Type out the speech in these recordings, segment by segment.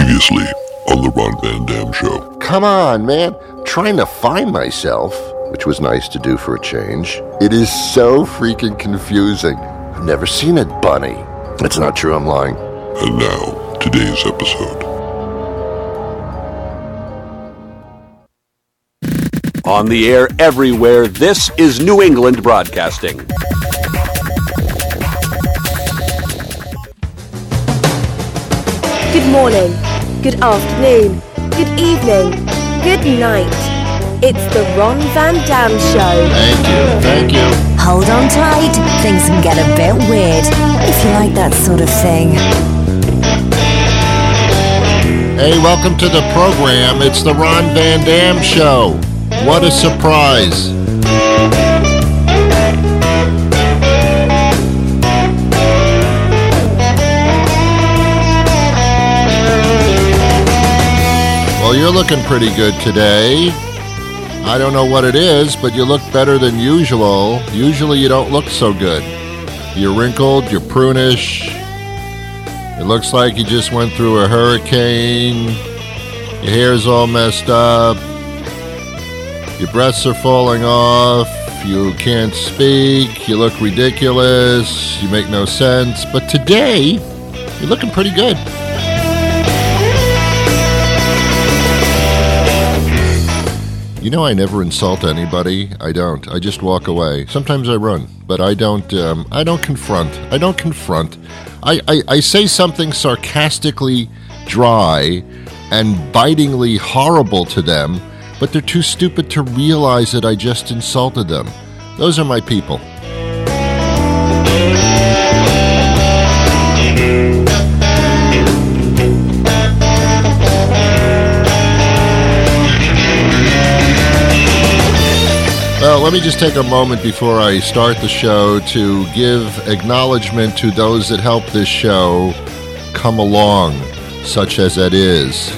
Previously on the Ron Van Dam Show. Come on, man. Trying to find myself, which was nice to do for a change. It is so freaking confusing. I've never seen it, Bunny. It's not true, I'm lying. And now, today's episode. On the air everywhere, this is New England Broadcasting. Good morning, good afternoon, good evening, good night. It's the Ron Van Dam Show. Thank you. Hold on tight, things can get a bit weird, if you like that sort of thing. Hey, welcome to the program. It's the Ron Van Dam Show. What a surprise. Well, you're looking pretty good today. I don't know what it is, but you look better than usual. Usually you don't look so good. You're wrinkled, you're prunish. It looks like you just went through a hurricane. Your hair's all messed up. Your breasts are falling off. You can't speak. You look ridiculous. You make no sense. But today, you're looking pretty good. You know, I never insult anybody. I don't. I just walk away. Sometimes I run, but I don't confront. I say something sarcastically dry and bitingly horrible to them, but they're too stupid to realize that I just insulted them. Those are my people. Well, let me just take a moment before I start the show to give acknowledgement to those that help this show come along, such as that is.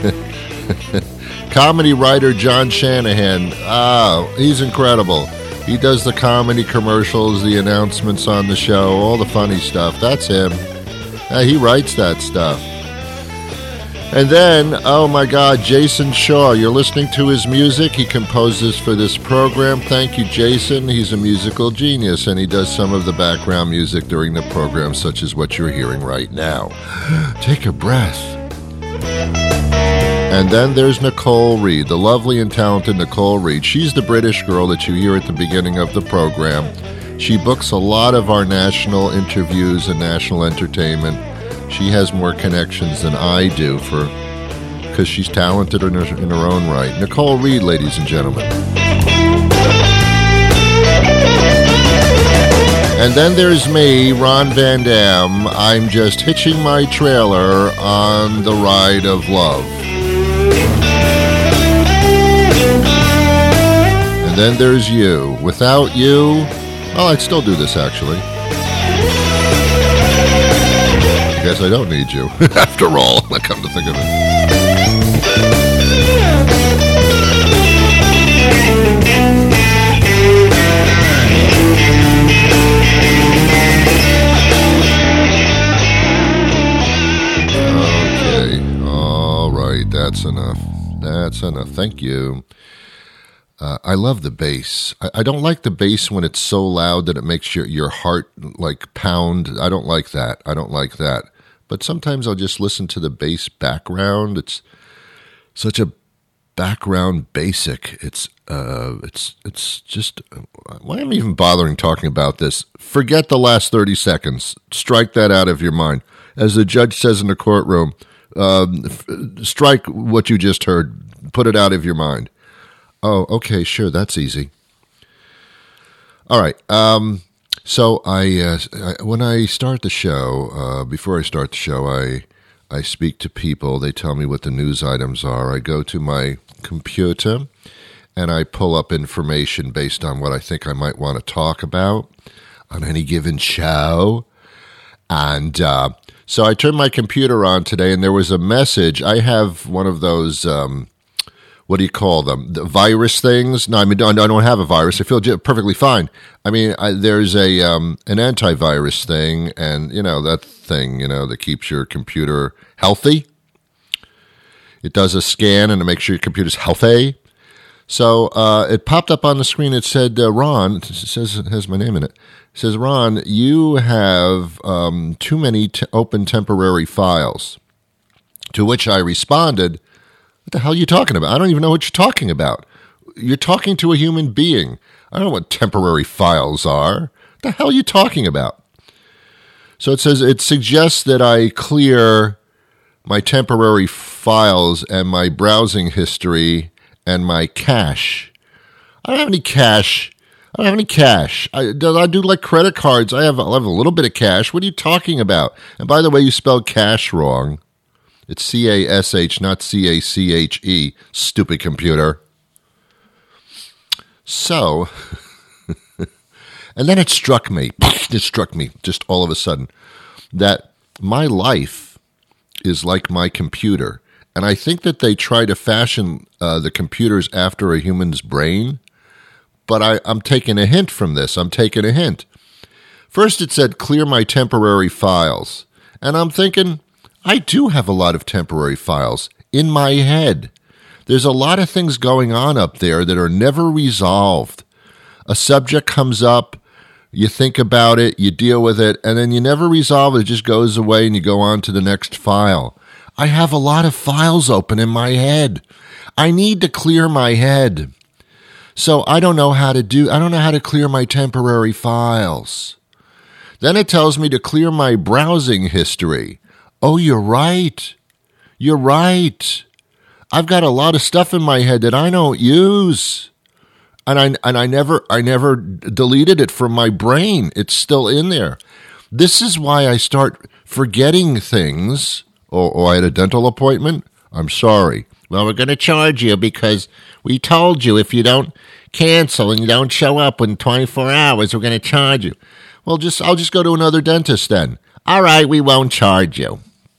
Comedy writer John Shanahan. He's incredible. He does the comedy commercials, the announcements on the show, all the funny stuff. That's him. He writes that stuff. And then, oh my God, Jason Shaw. You're listening to his music. He composes for this program. Thank you, Jason. He's a musical genius, and he does some of the background music during the program, such as what you're hearing right now. Take a breath. And then there's Nicole Reed, the lovely and talented Nicole Reed. She's the British girl that you hear at the beginning of the program. She books a lot of our national interviews and national entertainment. She has more connections than I do because she's talented in her own right. Nicole Reed, ladies and gentlemen. And then there's me, Ron Van Dam. I'm just hitching my trailer on the ride of love. And then there's you. Without you, well, I'd still do this actually. I guess I don't need you, after all, I come to think of it. Okay, all right, that's enough. Thank you. I love the bass. I don't like the bass when it's so loud that it makes your heart like pound. I don't like that. But sometimes I'll just listen to the bass background. It's such a background basic. It's just, why am I even bothering talking about this? Forget the last 30 seconds. Strike that out of your mind. As the judge says in the courtroom, strike what you just heard. Put it out of your mind. Oh, okay, sure, that's easy. All right. So I when I start the show, before I start the show, I speak to people. They tell me what the news items are. I go to my computer and I pull up information based on what I think I might want to talk about on any given show. And so I turned my computer on today, and there was a message. I have one of those what do you call them? The virus things? No, I mean, I don't have a virus. I feel perfectly fine. I mean, there's a an antivirus thing, and, you know, that thing, you know, that keeps your computer healthy. It does a scan and it makes sure your computer's healthy. So it popped up on the screen. It said, Ron, it says it has my name in it. It says, Ron, you have too many open temporary files. To which I responded, what the hell are you talking about? I don't even know what you're talking about. You're talking to a human being. I don't know what temporary files are. What the hell are you talking about? So it says it suggests that I clear my temporary files and my browsing history and my cache. I don't have any cache. I do like credit cards. I have a little bit of cash. What are you talking about? And by the way, you spelled cash wrong. It's C-A-S-H, not C-A-C-H-E, stupid computer. So, and then it struck me just all of a sudden that my life is like my computer. And I think that they try to fashion the computers after a human's brain. But I'm taking a hint from this. First it said, clear my temporary files. And I'm thinking, I do have a lot of temporary files in my head. There's a lot of things going on up there that are never resolved. A subject comes up, you think about it, you deal with it, and then you never resolve it. It just goes away and you go on to the next file. I have a lot of files open in my head. I need to clear my head. So I don't know how to clear my temporary files. Then it tells me to clear my browsing history. Oh, you're right. I've got a lot of stuff in my head that I don't use. And I never deleted it from my brain. It's still in there. This is why I start forgetting things. Oh, I had a dental appointment? I'm sorry. Well, we're going to charge you because we told you if you don't cancel and you don't show up in 24 hours, we're going to charge you. Well, I'll just go to another dentist then. All right, we won't charge you.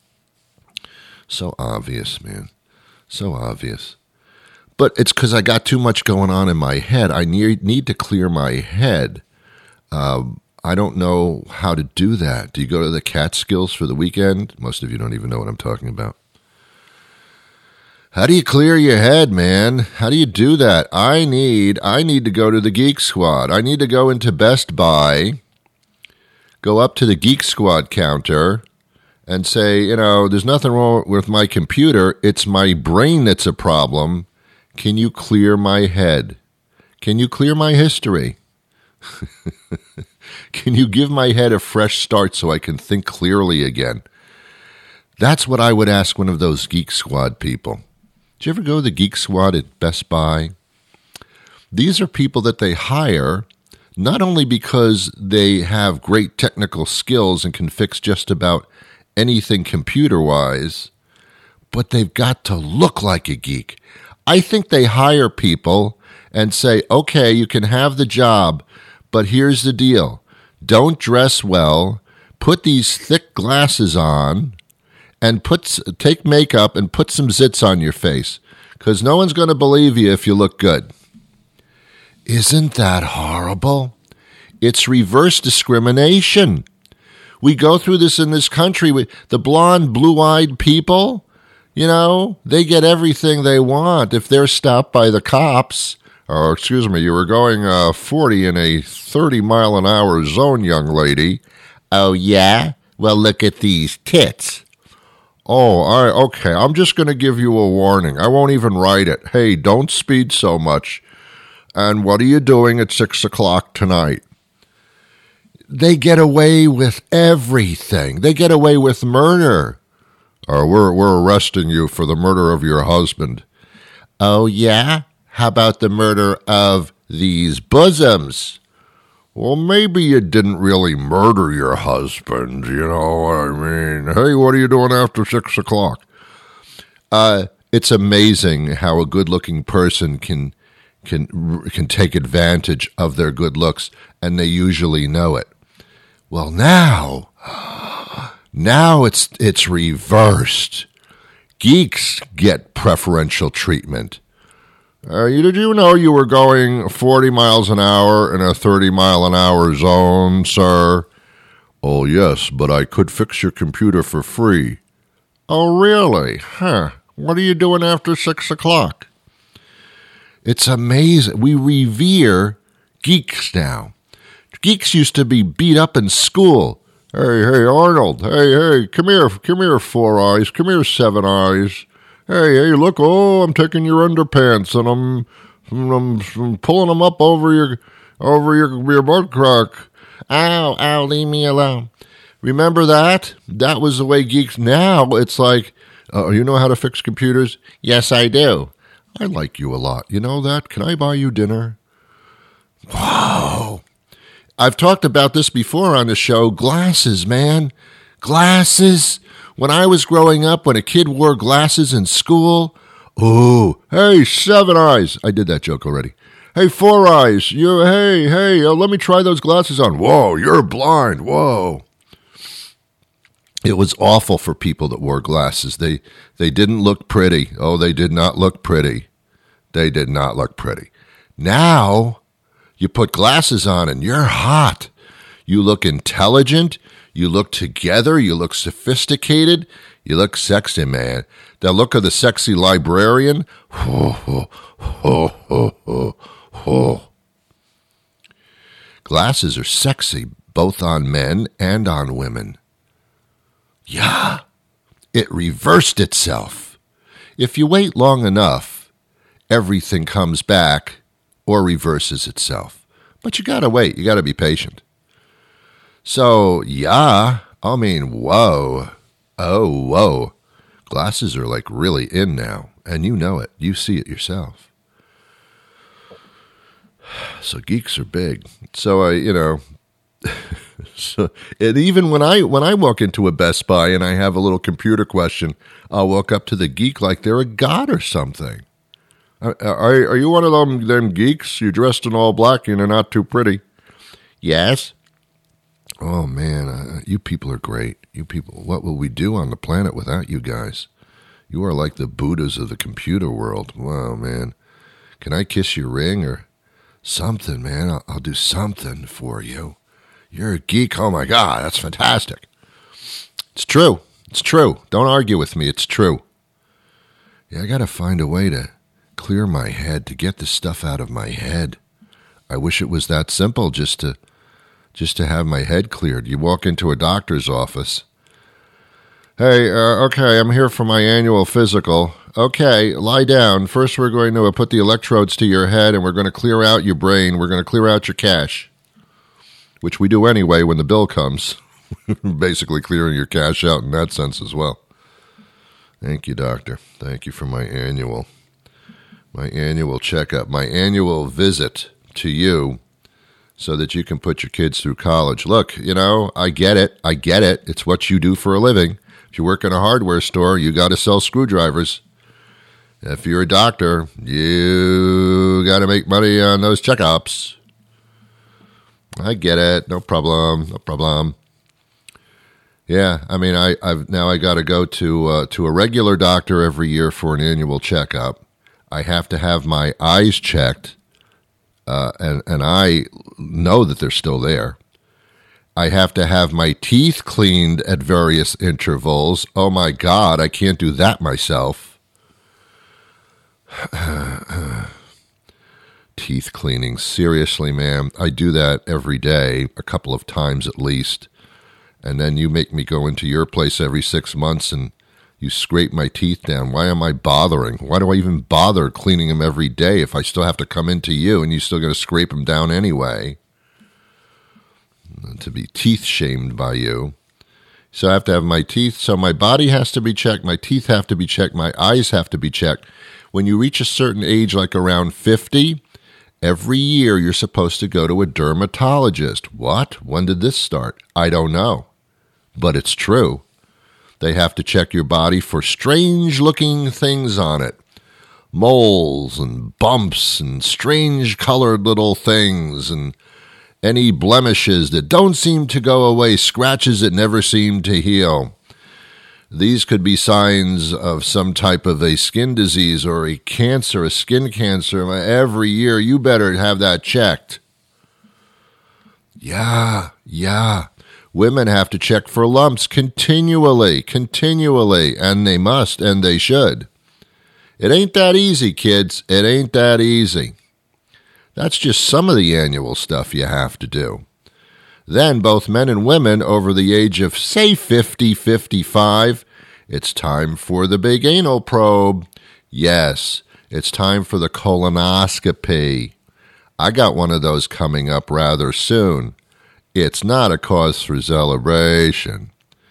So obvious, man. So obvious. But it's because I got too much going on in my head. I need to clear my head. I don't know how to do that. Do you go to the Catskills for the weekend? Most of you don't even know what I'm talking about. How do you clear your head, man? How do you do that? I need to go to the Geek Squad. I need to go into Best Buy, go up to the Geek Squad counter, and say, there's nothing wrong with my computer. It's my brain that's a problem. Can you clear my head? Can you clear my history? Can you give my head a fresh start so I can think clearly again? That's what I would ask one of those Geek Squad people. Did you ever go to the Geek Squad at Best Buy? These are people that they hire not only because they have great technical skills and can fix just about anything computer-wise, but they've got to look like a geek. I think they hire people and say, okay, you can have the job, but here's the deal. Don't dress well, put these thick glasses on, and take makeup and put some zits on your face, because no one's going to believe you if you look good. Isn't that horrible? It's reverse discrimination. We go through this in this country. The blonde, blue-eyed people, they get everything they want. If they're stopped by the cops, or excuse me, you were going 40 in a 30-mile-an-hour zone, young lady. Oh, yeah? Well, look at these tits. Oh, all right, okay, I'm just going to give you a warning. I won't even write it. Hey, don't speed so much. And what are you doing at 6 o'clock tonight? They get away with everything. They get away with murder. We're arresting you for the murder of your husband. Oh, yeah? How about the murder of these bosoms? Well, maybe you didn't really murder your husband, you know what I mean? Hey, what are you doing after 6 o'clock? It's amazing how a good-looking person can take advantage of their good looks, and they usually know it. Well, now it's reversed. Geeks get preferential treatment. Did you know you were going 40 miles an hour in a 30-mile-an-hour zone, sir? Oh, yes, but I could fix your computer for free. Oh, really? Huh. What are you doing after 6 o'clock? It's amazing. We revere geeks now. Geeks used to be beat up in school. Hey, Arnold. Hey, come here, 4 Eyes. Come here, 7 Eyes. Hey, look, I'm taking your underpants and I'm pulling them up over your butt crack. Ow, leave me alone. Remember that? That was the way geeks. Now it's like, you know how to fix computers? Yes, I do. I like you a lot. You know that? Can I buy you dinner? Wow. I've talked about this before on the show. Glasses, man. Glasses. When I was growing up, when a kid wore glasses in school, hey, 7 Eyes. I did that joke already. Hey, 4 Eyes. Let me try those glasses on. Whoa, you're blind. Whoa. It was awful for people that wore glasses. They didn't look pretty. Oh, they did not look pretty. They did not look pretty. Now, you put glasses on and you're hot. You look intelligent. You look together. You look sophisticated. You look sexy, man. The look of the sexy librarian. Glasses are sexy, both on men and on women. Yeah, it reversed itself. If you wait long enough, everything comes back or reverses itself. But you gotta wait. You gotta be patient. So, yeah, I mean, whoa. Oh, whoa. Glasses are like really in now, and you know it. You see it yourself. So geeks are big. So, so, and even when I walk into a Best Buy and I have a little computer question, I'll walk up to the geek like they're a god or something. Are you one of them geeks? You're dressed in all black and you're not too pretty. Yes. Oh, man, you people are great. You people, what will we do on the planet without you guys? You are like the Buddhas of the computer world. Wow, man. Can I kiss your ring or something, man? I'll do something for you. You're a geek. Oh, my God, that's fantastic. It's true. It's true. Don't argue with me. It's true. Yeah, I got to find a way to clear my head, to get the stuff out of my head. I wish it was that simple just to have my head cleared. You walk into a doctor's office. Hey, okay, I'm here for my annual physical. Okay, lie down. First, we're going to put the electrodes to your head, and we're going to clear out your brain. We're going to clear out your cash, which we do anyway when the bill comes. Basically clearing your cash out in that sense as well. Thank you, doctor. Thank you for my annual checkup, my annual visit to you so that you can put your kids through college. Look, I get it. It's what you do for a living. If you work in a hardware store, you got to sell screwdrivers. If you're a doctor, you got to make money on those checkups. I get it. No problem. Yeah, I mean, I got to go to a regular doctor every year for an annual checkup. I have to have my eyes checked, and I know that they're still there. I have to have my teeth cleaned at various intervals. Oh, my God, I can't do that myself. Teeth cleaning. Seriously, man, I do that every day, a couple of times at least. And then you make me go into your place every 6 months and you scrape my teeth down. Why am I bothering? Why do I even bother cleaning them every day if I still have to come into you and you're still going to scrape them down anyway? To be teeth shamed by you. So I have to have my teeth. So my body has to be checked. My teeth have to be checked. My eyes have to be checked. When you reach a certain age, like around 50, every year you're supposed to go to a dermatologist. What? When did this start? I don't know. But it's true. They have to check your body for strange-looking things on it. Moles and bumps and strange-colored little things and any blemishes that don't seem to go away, scratches that never seem to heal. These could be signs of some type of a skin disease or a cancer, a skin cancer. Every year, you better have that checked. Yeah. Women have to check for lumps continually, and they must, and they should. It ain't that easy, kids. It ain't that easy. That's just some of the annual stuff you have to do. Then both men and women over the age of, say, 50, 55, it's time for the big anal probe. Yes, it's time for the colonoscopy. I got one of those coming up rather soon. It's not a cause for celebration.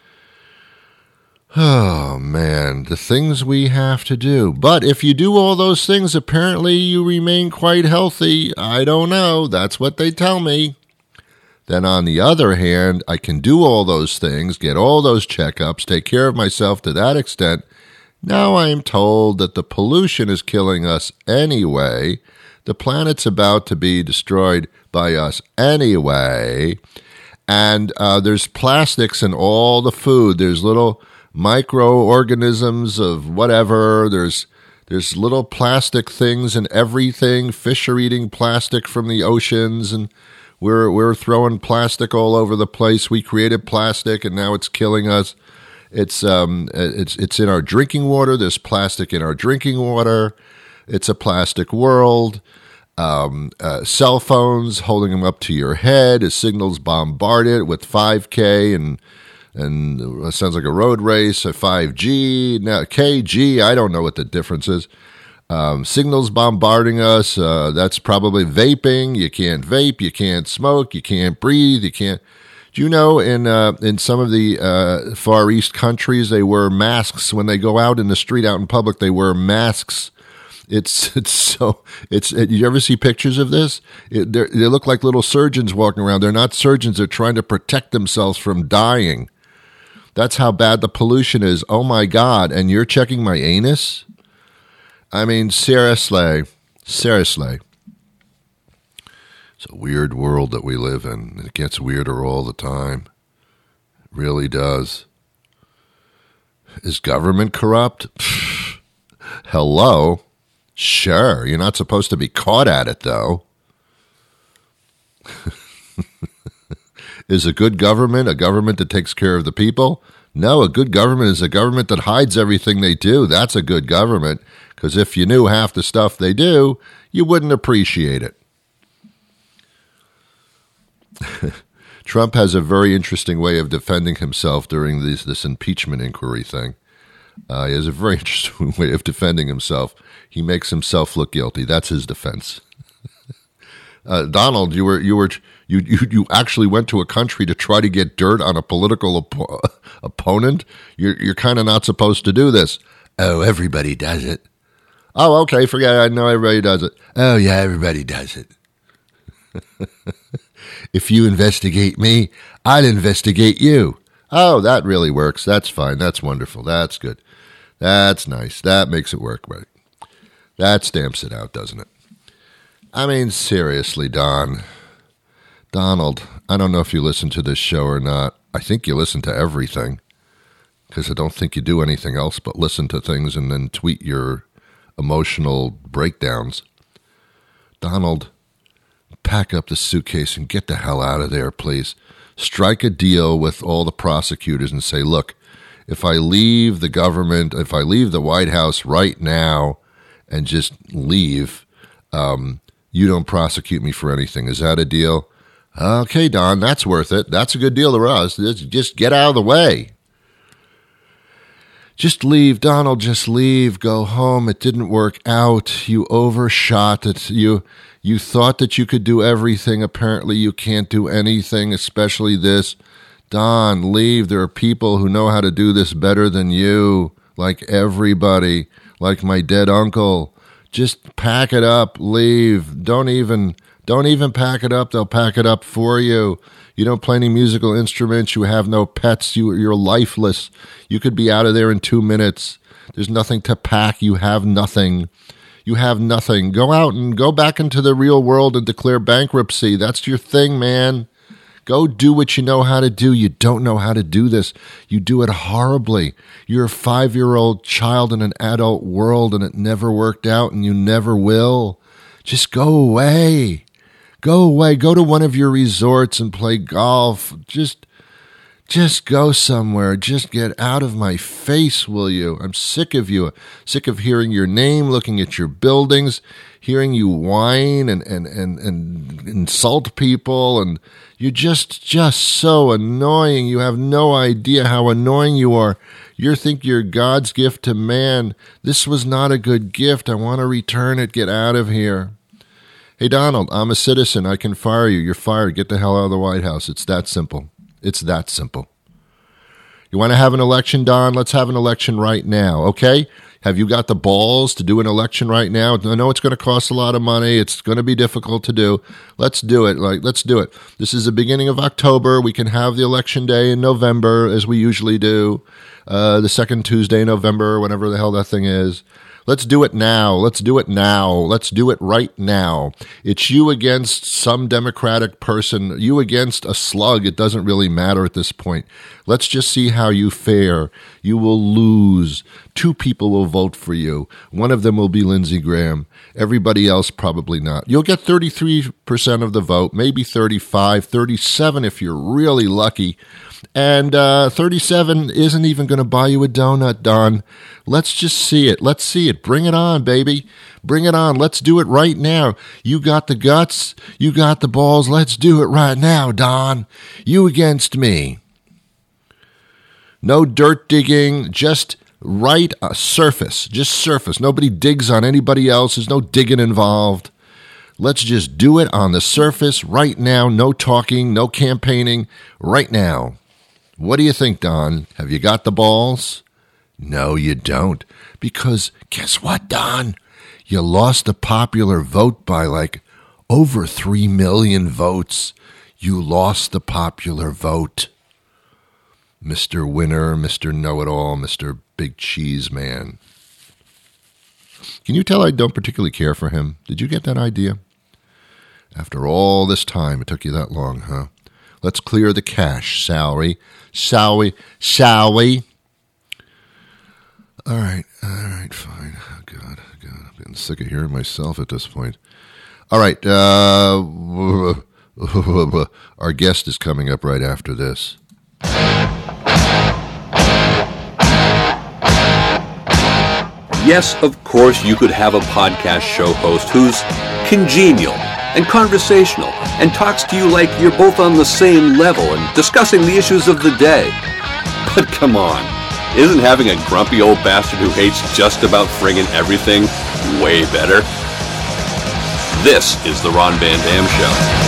Oh, man, the things we have to do. But if you do all those things, apparently you remain quite healthy. I don't know. That's what they tell me. Then on the other hand, I can do all those things, get all those checkups, take care of myself to that extent. Now I am told that the pollution is killing us anyway. The planet's about to be destroyed by us anyway. And there's plastics in all the food. There's little microorganisms of whatever. There's little plastic things in everything. Fish are eating plastic from the oceans, and we're throwing plastic all over the place. We created plastic, and now it's killing us. It's in our drinking water. There's plastic in our drinking water. It's a plastic world. Cell phones, holding them up to your head as signals bombard it with 5K and it sounds like a road race, a 5G, now KG, I don't know what the difference is. Signals bombarding us, that's probably vaping. You can't vape, you can't smoke, you can't breathe, you can't. Do you know in some of the Far East countries, they wear masks when they go out in the street, out in public, they wear masks. It's you ever see pictures of this? They look like little surgeons walking around. They're not surgeons, they're trying to protect themselves from dying. That's how bad the pollution is. Oh, my God. And you're checking my anus? I mean, seriously. Seriously. It's a weird world that we live in. It gets weirder all the time. It really does. Is government corrupt? Hello? Sure. You're not supposed to be caught at it, though. Is a good government a government that takes care of the people? No, a good government is a government that hides everything they do. That's a good government, because if you knew half the stuff they do, you wouldn't appreciate it. Trump has a very interesting way of defending himself during this impeachment inquiry thing. He has a very interesting way of defending himself. He makes himself look guilty. That's his defense. Donald, you actually went to a country to try to get dirt on a political opponent. You're kind of not supposed to do this. Oh, everybody does it. Oh, okay, forget it. I know everybody does it. Oh, yeah, everybody does it. If you investigate me, I'll investigate you. Oh, that really works. That's fine. That's wonderful. That's good. That's nice. That makes it work, right? That stamps it out, doesn't it? I mean, seriously, Donald, I don't know if you listen to this show or not. I think you listen to everything, because I don't think you do anything else but listen to things and then tweet your emotional breakdowns. Donald, pack up the suitcase and get the hell out of there, please. Strike a deal with all the prosecutors and say, look, if I leave the government, if I leave the White House right now and just leave, you don't prosecute me for anything. Is that a deal? Okay, Don, that's worth it. That's a good deal to us. Just get out of the way. Just leave, Donald, just leave. Go home. It didn't work out. You overshot it. You thought that you could do everything. Apparently you can't do anything, especially this. Don, leave. There are people who know how to do this better than you, like everybody, like my dead uncle. Just pack it up, leave. Don't even pack it up. They'll pack it up for you. You don't play any musical instruments. You have no pets. You're lifeless. You could be out of there in 2 minutes. There's nothing to pack. You have nothing. You have nothing. Go out and go back into the real world and declare bankruptcy. That's your thing, man. Go do what you know how to do. You don't know how to do this. You do it horribly. You're a 5-year-old child in an adult world, and it never worked out, and you never will. Just go away. Go away. Go to one of your resorts and play golf. Just Just go somewhere. Just get out of my face, will you? I'm sick of you. Sick of hearing your name, looking at your buildings, hearing you whine and insult people. And you're just so annoying. You have no idea how annoying you are. You think you're God's gift to man. This was not a good gift. I want to return it. Get out of here. Hey, Donald, I'm a citizen. I can fire you. You're fired. Get the hell out of the White House. It's that simple. It's that simple. You want to have an election, Don? Let's have an election right now, okay? Have you got the balls to do an election right now? I know it's going to cost a lot of money. It's going to be difficult to do. Let's do it. Let's do it. This is the beginning of October. We can have the election day in November, as we usually do, the second Tuesday in November, whenever the hell that thing is. Let's do it now. Let's do it now. Let's do it right now. It's you against some Democratic person, you against a slug. It doesn't really matter at this point. Let's just see how you fare. You will lose. 2 people will vote for you. One of them will be Lindsey Graham. Everybody else probably not. You'll get 33% of the vote, maybe 35, 37 if you're really lucky. And 37 isn't even going to buy you a donut, Don. Let's just see it. Let's see it. Bring it on, baby. Bring it on. Let's do it right now. You got the guts. You got the balls. Let's do it right now, Don. You against me. No dirt digging. Just right surface. Just surface. Nobody digs on anybody else. There's no digging involved. Let's just do it on the surface right now. No talking. No campaigning. Right now. What do you think, Don? Have you got the balls? No, you don't. Because guess what, Don? You lost the popular vote by over 3 million votes. You lost the popular vote. Mr. Winner, Mr. Know-It-All, Mr. Big Cheese Man. Can you tell I don't particularly care for him? Did you get that idea? After all this time, it took you that long, huh? Let's clear the cache, Salary. Shall we? All right, fine. Oh, God, I'm getting sick of hearing myself at this point. All right, our guest is coming up right after this. Yes, of course, you could have a podcast show host who's congenial and conversational and talks to you like you're both on the same level and discussing the issues of the day. But come on, isn't having a grumpy old bastard who hates just about friggin' everything way better? This is the Ron Van Dam Show.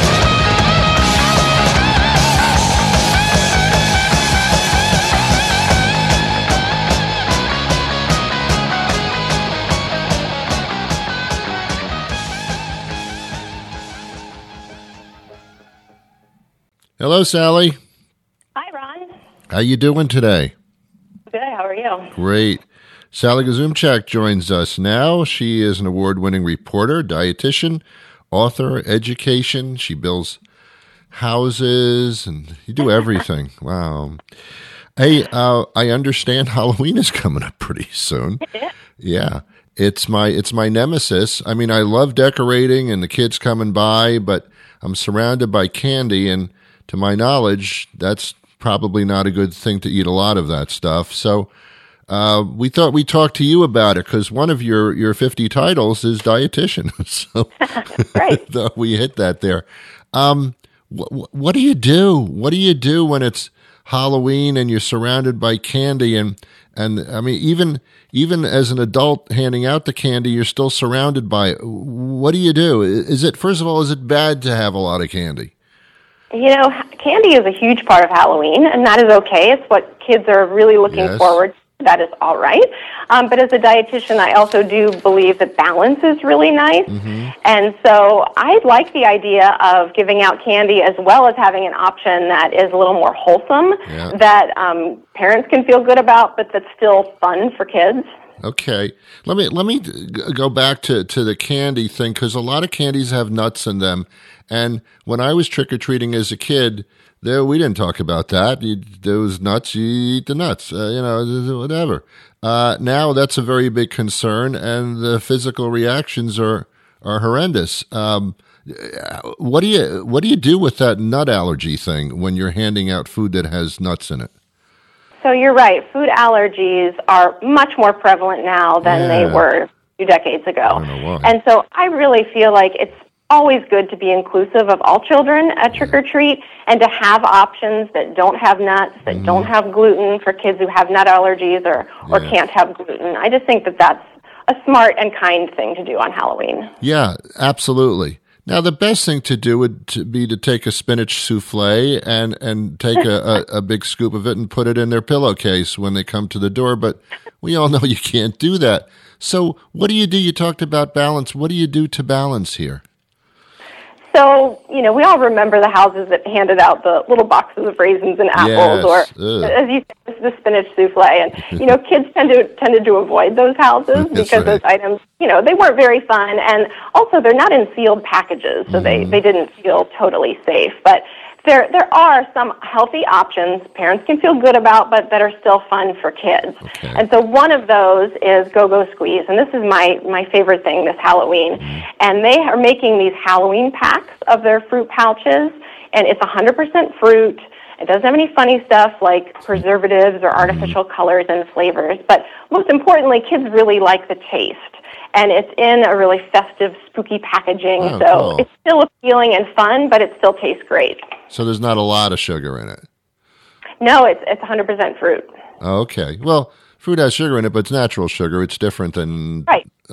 Hello, Sally. Hi, Ron. How you doing today? Good. How are you? Great. Sally Gazumchak joins us now. She is an award-winning reporter, dietitian, author, education. She builds houses, and you do everything. Wow. Hey, I understand Halloween is coming up pretty soon. Yeah. It's my nemesis. I mean, I love decorating and the kids coming by, but I'm surrounded by candy, and to my knowledge, that's probably not a good thing to eat a lot of that stuff. So we thought we'd talk to you about it because one of your 50 titles is dietitian. So right. We hit that there. What do you do? What do you do when it's Halloween and you're surrounded by candy? And I mean, even as an adult handing out the candy, you're still surrounded by it. What do you do? First of all, is it bad to have a lot of candy? You know, candy is a huge part of Halloween, and that is okay. It's what kids are really looking forward to. That is all right. But as a dietitian, I also do believe that balance is really nice. Mm-hmm. And so I like the idea of giving out candy as well as having an option that is a little more wholesome, that parents can feel good about, but that's still fun for kids. Okay. Let me go back to the candy thing, because a lot of candies have nuts in them. And when I was trick-or-treating as a kid, we didn't talk about that. There was nuts, you eat the nuts, whatever. Now that's a very big concern, and the physical reactions are horrendous. What do you do with that nut allergy thing when you're handing out food that has nuts in it? So you're right. Food allergies are much more prevalent now than they were a few decades ago. I don't know why. And so I really feel like it's always good to be inclusive of all children at trick-or-treat and to have options that don't have nuts, that don't have gluten for kids who have nut allergies or can't have gluten. I just think that that's a smart and kind thing to do on Halloween. Yeah, absolutely. Now, the best thing to do would be to take a spinach souffle and take a big scoop of it and put it in their pillowcase when they come to the door. But we all know you can't do that. So what do? You talked about balance. What do you do to balance here? So, we all remember the houses that handed out the little boxes of raisins and apples, or as you said, the spinach souffle. And, kids tended to avoid those houses because those items, they weren't very fun. And also, they're not in sealed packages, so they didn't feel totally safe. But there are some healthy options parents can feel good about, but that are still fun for kids. Okay. And so one of those is Go-Go Squeeze, and this is my favorite thing this Halloween. And they are making these Halloween packs of their fruit pouches, and it's 100% fruit. It doesn't have any funny stuff like preservatives or artificial colors and flavors, but most importantly, kids really like the taste. And it's in a really festive, spooky packaging, so it's still appealing and fun, but it still tastes great. So there's not a lot of sugar in it? No, it's 100% fruit. Okay. Well, fruit has sugar in it, but it's natural sugar. It's different than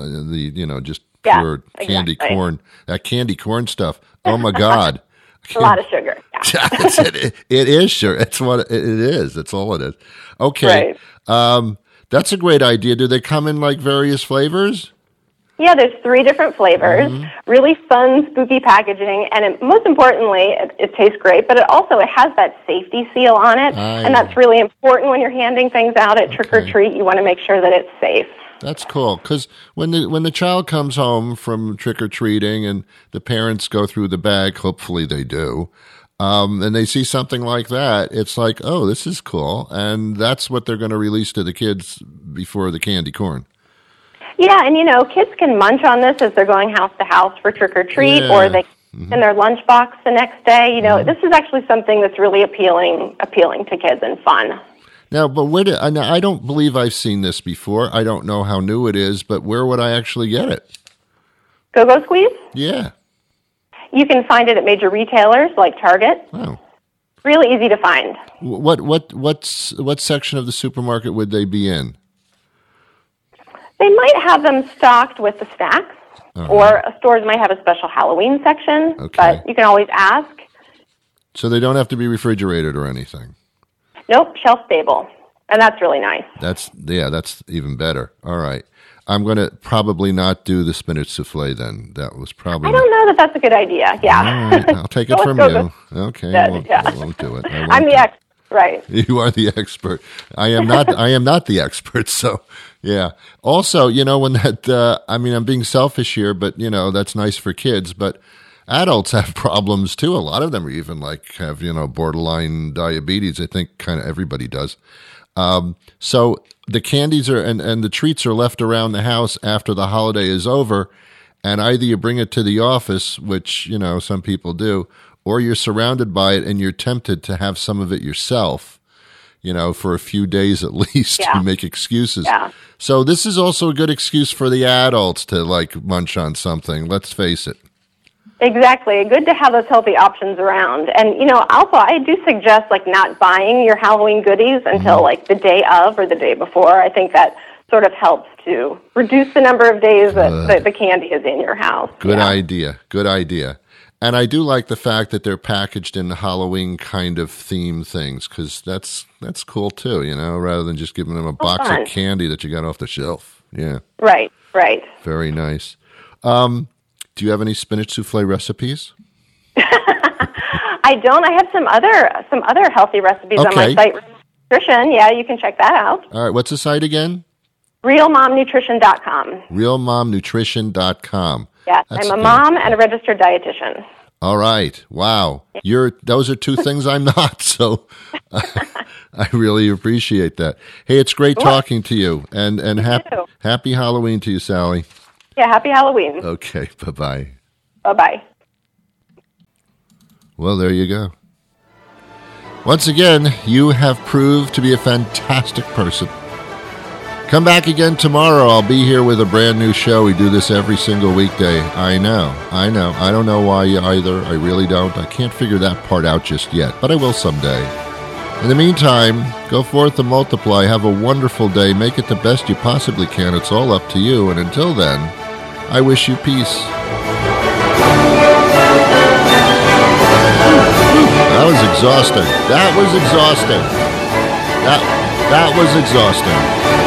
just pure candy corn. That candy corn stuff. Oh, my God. A lot of sugar. Yeah. It is sugar. It's what it is. That's all it is. Okay. Right. That's a great idea. Do they come in like various flavors? Yeah, there's 3 different flavors, really fun, spooky packaging, and most importantly, it tastes great, but it has that safety seal on it, and that's really important when you're handing things out at trick-or-treat. You want to make sure that it's safe. That's cool, because when the child comes home from trick-or-treating and the parents go through the bag, hopefully they do, and they see something like that, it's like, oh, this is cool, and that's what they're going to release to the kids before the candy corn. Yeah, and kids can munch on this as they're going house to house for trick-or-treat, or they in their lunchbox the next day. This is actually something that's really appealing to kids and fun. Now, but I don't believe I've seen this before. I don't know how new it is, but where would I actually get it? Go-Go Squeeze? Yeah. You can find it at major retailers like Target. Wow. Really easy to find. What section of the supermarket would they be in? They might have them stocked with the snacks, or stores might have a special Halloween section, but you can always ask. So they don't have to be refrigerated or anything? Nope, shelf stable, and that's really nice. That's even better. All right. I'm going to probably not do the spinach souffle then. That was probably... I don't know that that's a good idea, yeah. All right, I'll take it from you. Okay, I won't do it. I'm the expert, right. You are the expert. I am not the expert, so... Yeah. Also, when that, I'm being selfish here, but, that's nice for kids, but adults have problems too. A lot of them are even have, borderline diabetes. I think kind of everybody does. So the candies and the treats are left around the house after the holiday is over, and either you bring it to the office, which, some people do, or you're surrounded by it and you're tempted to have some of it yourself. For a few days at least, to make excuses. Yeah. So this is also a good excuse for the adults to munch on something. Let's face it. Exactly. Good to have those healthy options around. And, also I do suggest not buying your Halloween goodies until the day of or the day before. I think that sort of helps to reduce the number of days that the candy is in your house. Good idea. Good idea. And I do like the fact that they're packaged in Halloween kind of theme things, because that's cool too, rather than just giving them a box of candy that you got off the shelf. Yeah. Right. Very nice. Do you have any spinach souffle recipes? I don't. I have some other healthy recipes on my site, Nutrition. Yeah, you can check that out. All right. What's the site again? RealMomNutrition.com. RealMomNutrition.com. Yeah, I'm a mom and a registered dietitian. All right. Wow. Those are 2 things I'm not, so I really appreciate that. Hey, it's great talking to you, and happy Halloween to you, Sally. Yeah, happy Halloween. Okay, bye-bye. Bye-bye. Well, there you go. Once again, you have proved to be a fantastic person. Come back again tomorrow. I'll be here with a brand new show. We do this every single weekday. I know. I don't know why either. I really don't. I can't figure that part out just yet, but I will someday. In the meantime, go forth and multiply. Have a wonderful day. Make it the best you possibly can. It's all up to you. And until then, I wish you peace. That was exhausting. That was exhausting.